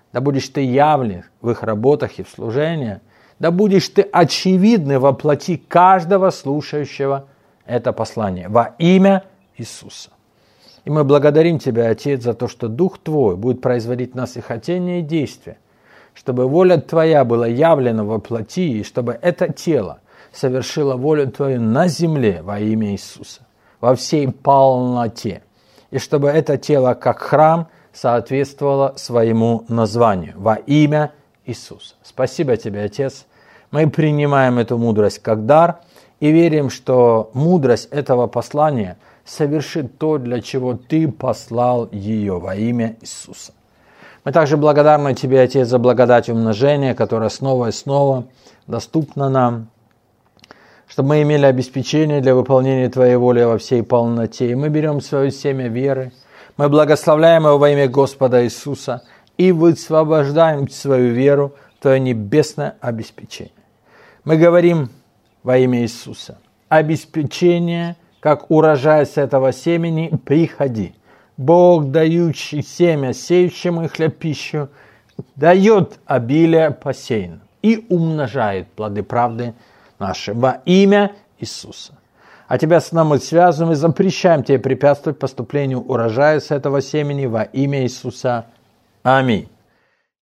да будешь Ты явлен в их работах и в служении, да будешь Ты очевидный во плоти каждого слушающего это послание во имя Иисуса. И мы благодарим Тебя, Отец, за то, что Дух Твой будет производить в нас и хотение, и действия, чтобы воля Твоя была явлена во плоти, и чтобы это тело совершило волю Твою на земле во имя Иисуса, во всей полноте, и чтобы это тело, как храм, соответствовало своему названию во имя Иисуса. Спасибо Тебе, Отец. Мы принимаем эту мудрость как дар и верим, что мудрость этого послания совершит то, для чего Ты послал ее во имя Иисуса. Мы также благодарны Тебе, Отец, за благодать умножения, которая снова и снова доступна нам, чтобы мы имели обеспечение для выполнения Твоей воли во всей полноте. И мы берем свое семя веры, мы благословляем его во имя Господа Иисуса и высвобождаем свою веру в Твое небесное обеспечение. Мы говорим во имя Иисуса: обеспечение, как урожай с этого семени, приходи. Бог, дающий семя сеющему и хлеб пищу, дает обилие посеянным и умножает плоды правды наши во имя Иисуса. А Тебя с нами связываем и запрещаем Тебе препятствовать поступлению урожая с этого семени во имя Иисуса. Аминь.